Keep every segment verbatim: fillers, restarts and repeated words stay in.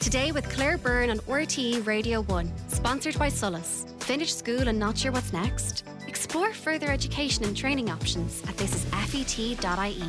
Today with Claire Byrne on R T E Radio one, sponsored by Solus. Finish school and not sure what's next? Explore further education and training options at this is fet dot I E.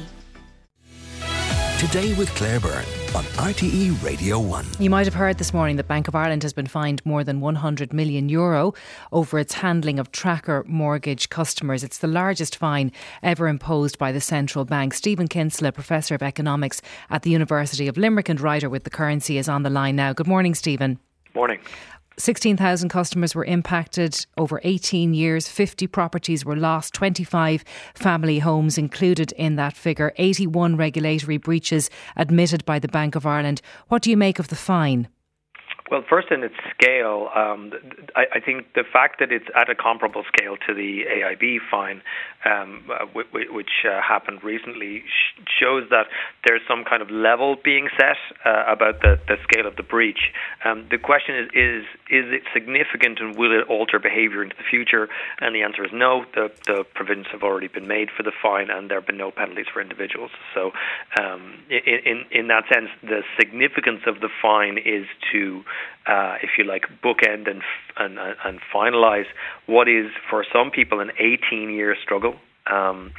Today with Claire Byrne on R T E Radio one. You might have heard this morning that Bank of Ireland has been fined more than one hundred million euro over its handling of tracker mortgage customers. It's the largest fine ever imposed by the central bank. Stephen Kinsella, Professor of Economics at the University of Limerick and writer with The Currency, is on the line now. Good morning, Stephen. Morning. sixteen thousand customers were impacted over eighteen years. fifty properties were lost. twenty-five family homes included in that figure. eighty-one regulatory breaches admitted by the Bank of Ireland. What do you make of the fine? Well, first in its scale, um, I, I think the fact that it's at a comparable scale to the A I B fine, um, uh, w- w- which uh, happened recently, sh- shows that there's some kind of level being set uh, about the, the scale of the breach. Um, the question is, is, is it significant and will it alter behaviour into the future? And the answer is no. The, the provisions have already been made for the fine and there have been no penalties for individuals. So um, in, in, in that sense, the significance of the fine is to Uh, if you like, bookend and, and and finalise what is for some people an eighteen-year struggle, um,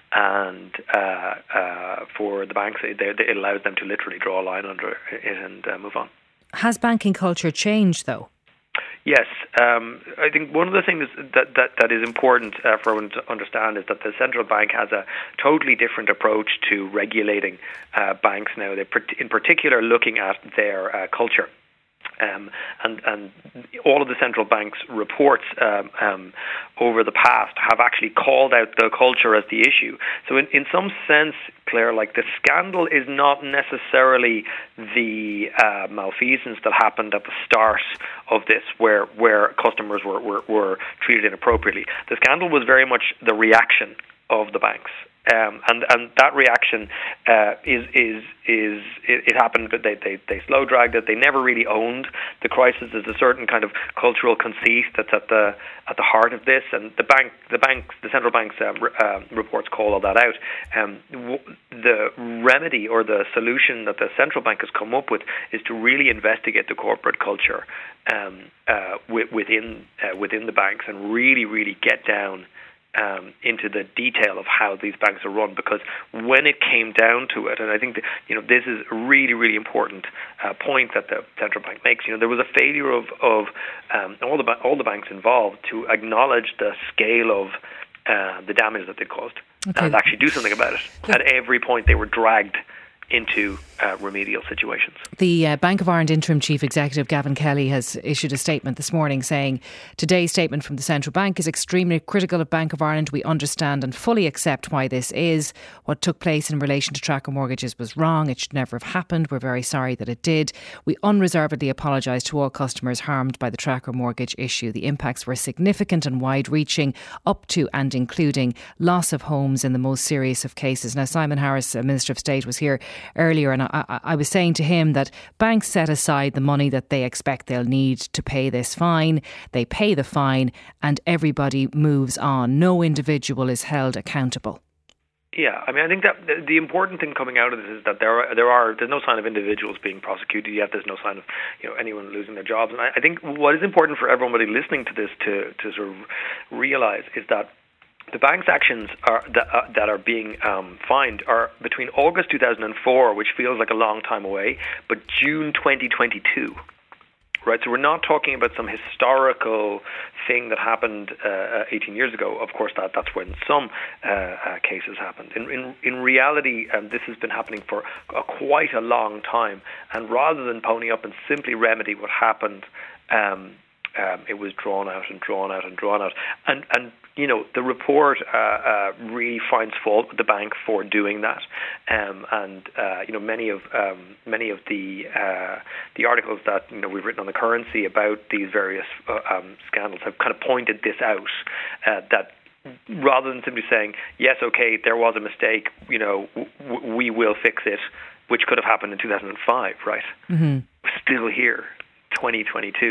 and uh, uh, for the banks, it, it allows them to literally draw a line under it and uh, move on. Has banking culture changed, though? Yes, um, I think one of the things that that, that is important uh, for everyone to understand is that the central bank has a totally different approach to regulating uh, banks now. They're in particular looking at their uh, culture. Um, and, and all of the central bank's reports um, um, over the past have actually called out the culture as the issue. So in, in some sense, Claire, like the scandal is not necessarily the uh, malfeasance that happened at the start of this, where where customers were, were, were treated inappropriately. The scandal was very much the reaction of the banks. Um, and and that reaction uh, is is is it, it happened. They they they slow dragged it. They never really owned the crisis. There's a certain kind of cultural conceit that's at the at the heart of this. And the bank the banks the central bank's uh, re, uh, reports call all that out. Um, w- the remedy or the solution that the central bank has come up with is to really investigate the corporate culture um, uh, w- within uh, within the banks and really really get down Um, into the detail of how these banks are run, because when it came down to it, and I think that, you know, this is a really, really important uh, point that the central bank makes. You know, there was a failure of of um, all the ba- all the banks involved to acknowledge the scale of uh, the damage that they caused okay. and actually do something about it. At every point, they were dragged into uh, remedial situations. The uh, Bank of Ireland Interim Chief Executive Gavin Kelly has issued a statement this morning saying today's statement from the Central Bank is extremely critical of Bank of Ireland. We understand and fully accept why this is. What took place in relation to tracker mortgages was wrong. It should never have happened. We're very sorry that it did. We unreservedly apologise to all customers harmed by the tracker mortgage issue. The impacts were significant and wide-reaching, up to and including loss of homes in the most serious of cases. Now, Simon Harris, Minister of State, was here earlier, and I, I was saying to him that banks set aside the money that they expect they'll need to pay this fine. They pay the fine and everybody moves on. No individual is held accountable. Yeah, I mean, I think that the, the important thing coming out of this is that there are, there are there's no sign of individuals being prosecuted yet. There's no sign of, you know, anyone losing their jobs. And I, I think what is important for everybody listening to this to to sort of realise is that the bank's actions are, that, uh, that are being um, fined are between August two thousand four, which feels like a long time away, but June twenty twenty-two. Right, so we're not talking about some historical thing that happened uh, eighteen years ago. Of course, that that's when some uh, uh, cases happened. In in, in reality, um, this has been happening for a, quite a long time. And rather than pony up and simply remedy what happened, um, um, it was drawn out and drawn out and drawn out. And and you know, the report uh, uh, really finds fault with the bank for doing that, um, and uh, you know, many of um, many of the uh, the articles that you know we've written on The Currency about these various uh, um, scandals have kind of pointed this out, uh, that rather than simply saying yes, okay, there was a mistake, you know, w- we will fix it, which could have happened in two thousand five, right? Mm-hmm. Still here, twenty twenty-two.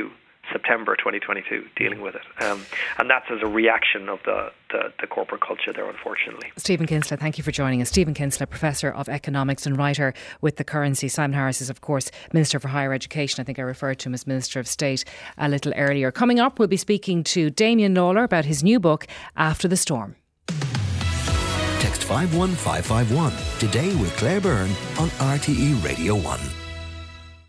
September twenty twenty-two, dealing with it. Um, and that's as a reaction of the, the, the corporate culture there, unfortunately. Stephen Kinsella, thank you for joining us. Stephen Kinsella, Professor of Economics and writer with The Currency. Simon Harris is, of course, Minister for Higher Education. I think I referred to him as Minister of State a little earlier. Coming up, we'll be speaking to Damien Lawler about his new book, After the Storm. Text five one five five one today with Claire Byrne on R T E Radio one.